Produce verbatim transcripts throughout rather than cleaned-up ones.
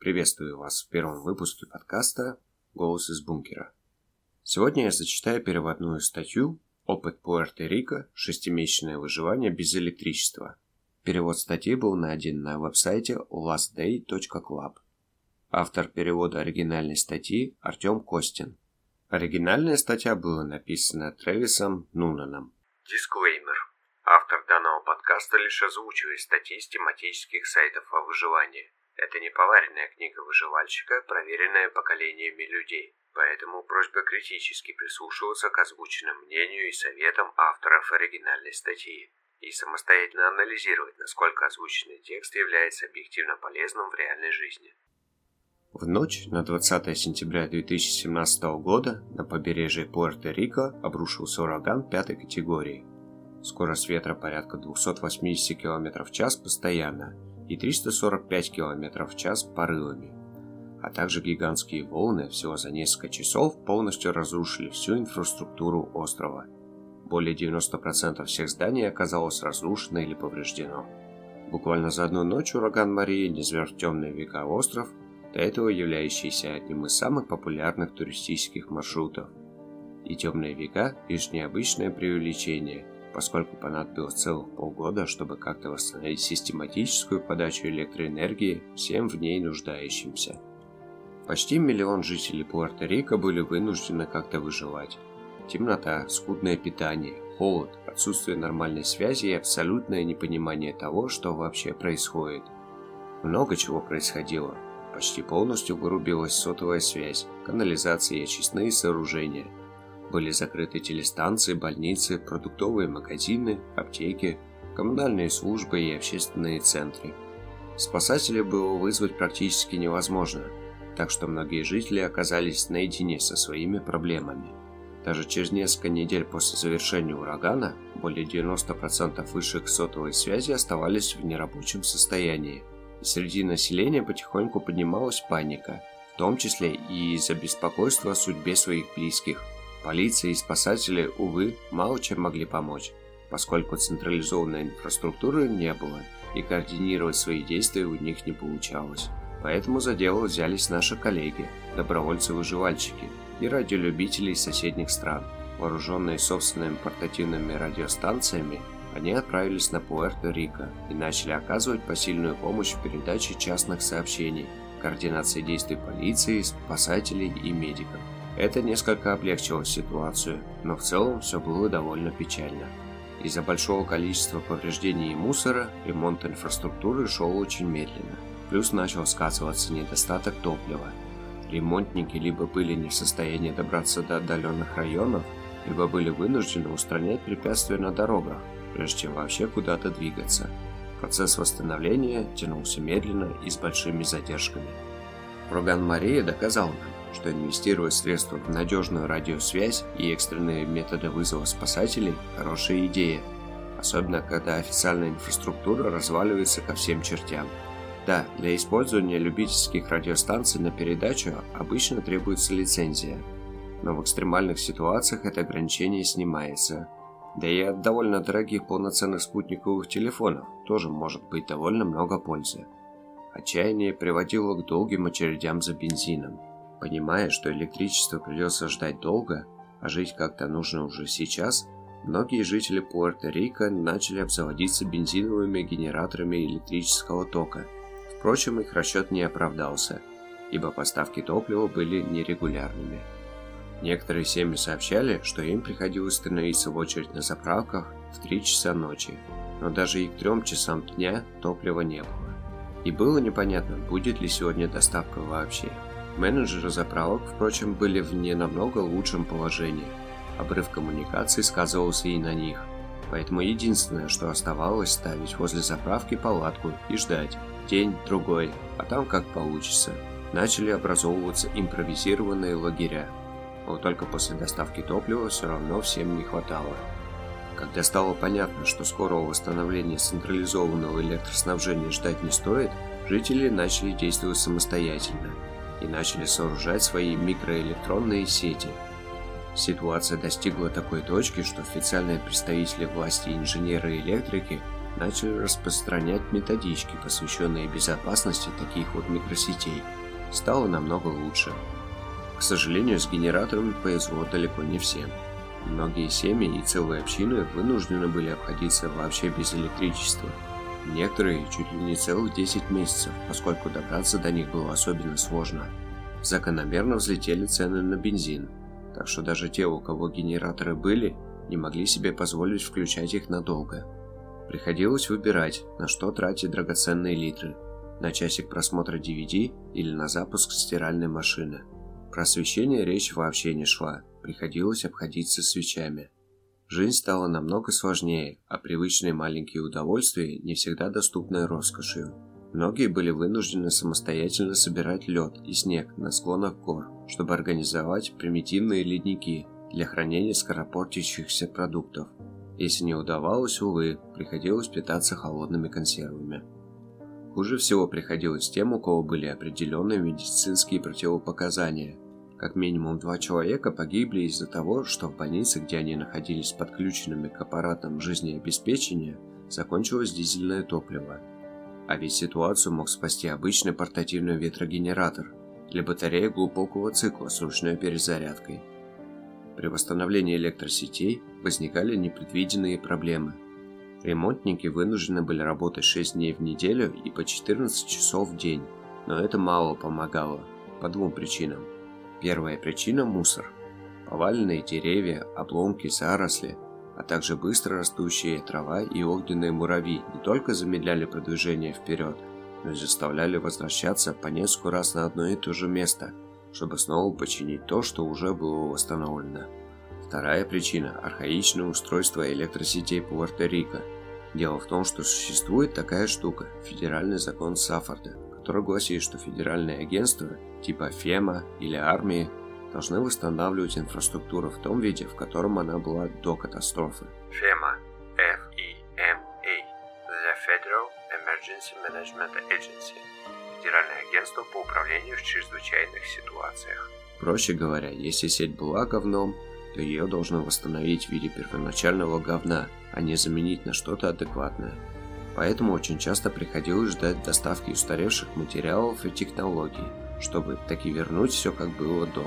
Приветствую вас в первом выпуске подкаста «Голос из бункера». Сегодня я зачитаю переводную статью «Опыт Пуэрто-Рико. Шестимесячное выживание без электричества». Перевод статьи был найден на веб-сайте last day точка club. Автор перевода оригинальной статьи Артем Костин. Оригинальная статья была написана Трэвисом Нунаном. Дисклеймер. Автор данного подкаста лишь озвучивает статьи с тематических сайтов о выживании. Это не поваренная книга выживальщика, проверенная поколениями людей, поэтому просьба критически прислушиваться к озвученным мнению и советам авторов оригинальной статьи и самостоятельно анализировать, насколько озвученный текст является объективно полезным в реальной жизни. В ночь на двадцатое сентября две тысячи семнадцатого года на побережье Пуэрто-Рико обрушился ураган пятой категории. Скорость ветра порядка двести восемьдесят километров в час постоянно и триста сорок пять километров в час порывами, а также гигантские волны всего за несколько часов полностью разрушили всю инфраструктуру острова. Более девяноста процентов всех зданий оказалось разрушено или повреждено. Буквально за одну ночь ураган Мария низвергл в темные века остров, до этого являющийся одним из самых популярных туристических маршрутов. И темные века – лишь необычное преувеличение, поскольку понадобилось целых полгода, чтобы как-то восстановить систематическую подачу электроэнергии всем в ней нуждающимся. Почти миллион жителей Пуэрто-Рико были вынуждены как-то выживать. Темнота, скудное питание, холод, отсутствие нормальной связи и абсолютное непонимание того, что вообще происходит. Много чего происходило. Почти полностью вырубилась сотовая связь, канализация и очистные сооружения. Были закрыты телестанции, больницы, продуктовые магазины, аптеки, коммунальные службы и общественные центры. Спасателей было вызвать практически невозможно, так что многие жители оказались наедине со своими проблемами. Даже через несколько недель после завершения урагана более девяноста процентов вышек сотовой связи оставались в нерабочем состоянии, и среди населения потихоньку поднималась паника, в том числе и из-за беспокойства о судьбе своих близких. Полиция и спасатели, увы, мало чем могли помочь, поскольку централизованной инфраструктуры не было, и координировать свои действия у них не получалось. Поэтому за дело взялись наши коллеги, добровольцы-выживальщики и радиолюбители из соседних стран. Вооруженные собственными портативными радиостанциями, они отправились на Пуэрто-Рико и начали оказывать посильную помощь в передаче частных сообщений, координации действий полиции, спасателей и медиков. Это несколько облегчило ситуацию, но в целом все было довольно печально. Из-за большого количества повреждений и мусора ремонт инфраструктуры шел очень медленно, плюс начал сказываться недостаток топлива. Ремонтники либо были не в состоянии добраться до отдаленных районов, либо были вынуждены устранять препятствия на дорогах, прежде чем вообще куда-то двигаться. Процесс восстановления тянулся медленно и с большими задержками. Ураган Мария доказал нам, что инвестировать средства в надежную радиосвязь и экстренные методы вызова спасателей – хорошая идея, особенно когда официальная инфраструктура разваливается ко всем чертям. Да, для использования любительских радиостанций на передачу обычно требуется лицензия, но в экстремальных ситуациях это ограничение снимается. Да и от довольно дорогих полноценных спутниковых телефонов тоже может быть довольно много пользы. Отчаяние приводило к долгим очередям за бензином. Понимая, что электричество придется ждать долго, а жить как-то нужно уже сейчас, многие жители Пуэрто-Рико начали обзаводиться бензиновыми генераторами электрического тока. Впрочем, их расчет не оправдался, ибо поставки топлива были нерегулярными. Некоторые семьи сообщали, что им приходилось становиться в очередь на заправках в три часа ночи, но даже и к трем часам дня топлива не было. И было непонятно, будет ли сегодня доставка вообще. Менеджеры заправок, впрочем, были в не намного лучшем положении. Обрыв коммуникаций сказывался и на них. Поэтому единственное, что оставалось, ставить возле заправки палатку и ждать. День-другой, а там как получится. Начали образовываться импровизированные лагеря. Но только после доставки топлива все равно всем не хватало. Когда стало понятно, что скорого восстановления централизованного электроснабжения ждать не стоит, жители начали действовать самостоятельно и начали сооружать свои микроэлектронные сети. Ситуация достигла такой точки, что официальные представители власти и инженеры электрики начали распространять методички, посвященные безопасности таких вот микросетей. Стало намного лучше. К сожалению, с генераторами повезло далеко не всем. Многие семьи и целые общины вынуждены были обходиться вообще без электричества. Некоторые чуть ли не целых десять месяцев, поскольку добраться до них было особенно сложно. Закономерно взлетели цены на бензин, так что даже те, у кого генераторы были, не могли себе позволить включать их надолго. Приходилось выбирать, на что тратить драгоценные литры: на часик просмотра ди ви ди или на запуск стиральной машины. Про освещение речь вообще не шла, приходилось обходиться свечами. Жизнь стала намного сложнее, а привычные маленькие удовольствия не всегда доступны роскошью. Многие были вынуждены самостоятельно собирать лед и снег на склонах гор, чтобы организовать примитивные ледники для хранения скоропортящихся продуктов. Если не удавалось, увы, приходилось питаться холодными консервами. Хуже всего приходилось тем, у кого были определенные медицинские противопоказания. Как минимум два человека погибли из-за того, что в больнице, где они находились подключенными к аппаратам жизнеобеспечения, закончилось дизельное топливо. А ведь ситуацию мог спасти обычный портативный ветрогенератор или батарея глубокого цикла с ручной перезарядкой. При восстановлении электросетей возникали непредвиденные проблемы. Ремонтники вынуждены были работать шесть дней в неделю и по четырнадцать часов в день, но это мало помогало, по двум причинам. Первая причина – мусор. Поваленные деревья, обломки, заросли, а также быстро растущие трава и огненные муравьи не только замедляли продвижение вперед, но и заставляли возвращаться по несколько раз на одно и то же место, чтобы снова починить то, что уже было восстановлено. Вторая причина – архаичное устройство электросетей Пуэрто-Рико. Дело в том, что существует такая штука – федеральный закон Саффорда, который гласит, что федеральные агентства типа фема или армии должны восстанавливать инфраструктуру в том виде, в котором она была до катастрофы. фема – эф и эм а – The Federal Emergency Management Agency – Федеральное агентство по управлению в чрезвычайных ситуациях. Проще говоря, если сеть была говном, то ее должны восстановить в виде первоначального говна, а не заменить на что-то адекватное. Поэтому очень часто приходилось ждать доставки устаревших материалов и технологий, чтобы таки вернуть все как было до.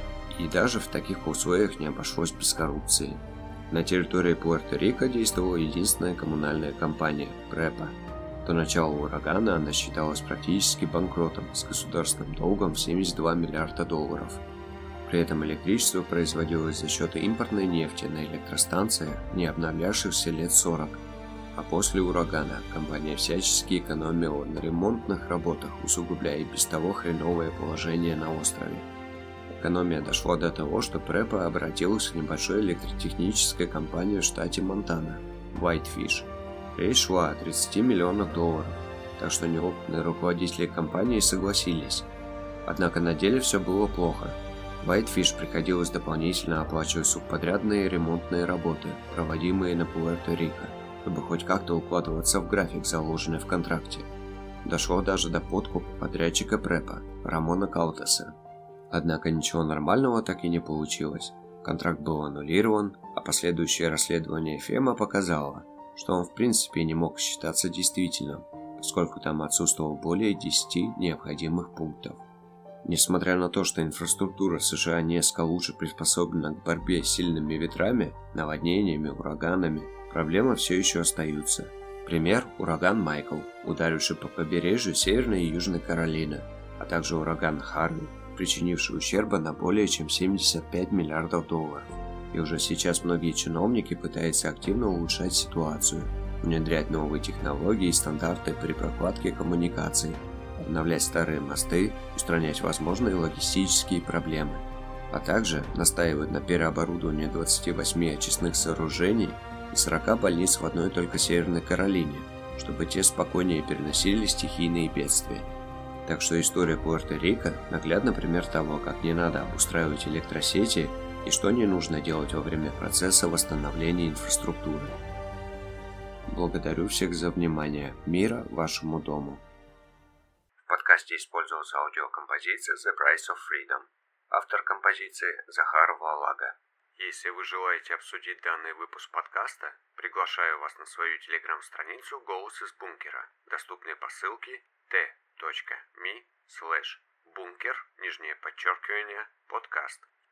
И даже в таких условиях не обошлось без коррупции. На территории Пуэрто-Рико действовала единственная коммунальная компания – Препа. До начала урагана она считалась практически банкротом с государственным долгом в семьдесят два миллиарда долларов. При этом электричество производилось за счет импортной нефти на электростанциях, не обновлявшихся лет сорок. А после урагана компания всячески экономила на ремонтных работах, усугубляя и без того хреновое положение на острове. Экономия дошла до того, что Препа обратилась к небольшой электротехнической компании в штате Монтана – Whitefish. Речь шла о тридцати миллионах долларов, так что неопытные руководители компании согласились. Однако на деле все было плохо. Whitefish приходилось дополнительно оплачивать субподрядные ремонтные работы, проводимые на Пуэрто-Рико, чтобы хоть как-то укладываться в график, заложенный в контракте. Дошло даже до подкупа подрядчика Препа, Рамона Каутеса. Однако ничего нормального так и не получилось. Контракт был аннулирован, а последующее расследование фема показало, что он в принципе не мог считаться действительным, поскольку там отсутствовало более десяти необходимых пунктов. Несмотря на то, что инфраструктура США несколько лучше приспособлена к борьбе с сильными ветрами, наводнениями, ураганами, проблемы все еще остаются. Пример – ураган Майкл, ударивший по побережью Северной и Южной Каролины, а также ураган Харви, причинивший ущерба на более чем семьдесят пять миллиардов долларов. И уже сейчас многие чиновники пытаются активно улучшать ситуацию, внедрять новые технологии и стандарты при прокладке коммуникаций, обновлять старые мосты, устранять возможные логистические проблемы, а также настаивать на переоборудовании двадцати восьми очистных сооружений и сорока больниц в одной только Северной Каролине, чтобы те спокойнее переносили стихийные бедствия. Так что история Пуэрто-Рико – наглядный пример того, как не надо обустраивать электросети и что не нужно делать во время процесса восстановления инфраструктуры. Благодарю всех за внимание. Мира вашему дому. В подкасте использовалась аудиокомпозиция The Price of Freedom. Автор композиции Захар Валага. Если вы желаете обсудить данный выпуск подкаста, приглашаю вас на свою телеграм-страницу «Голос из бункера», доступные по ссылке t.me slash bunker, нижнее подчеркивание, подкаст.